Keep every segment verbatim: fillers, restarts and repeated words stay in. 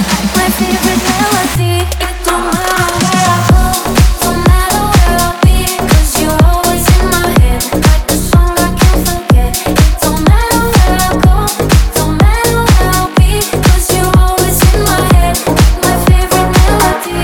my favorite melody. It don't matter where I go, don't matter where I'll be, 'cause you're always in my head, like a song I can't forget. It don't matter where I go, don't matter where I'll be, 'cause you're always in my head, like my favorite melody.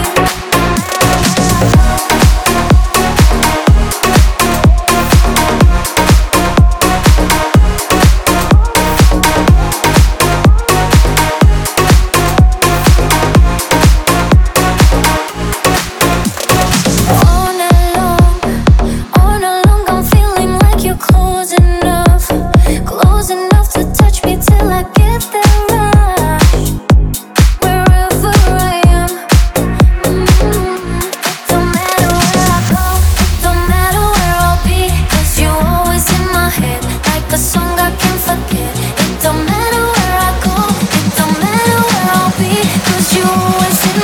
All night long, all night long, I'm feeling like you're close enough, close enough to touch me till I get that rush. Wherever I am, mm, don't matter where I go, don't matter where I'll be, 'cause you're always in my head, like a song I can't forget. It don't matter where I go, it don't matter where I'll be, 'cause you're always in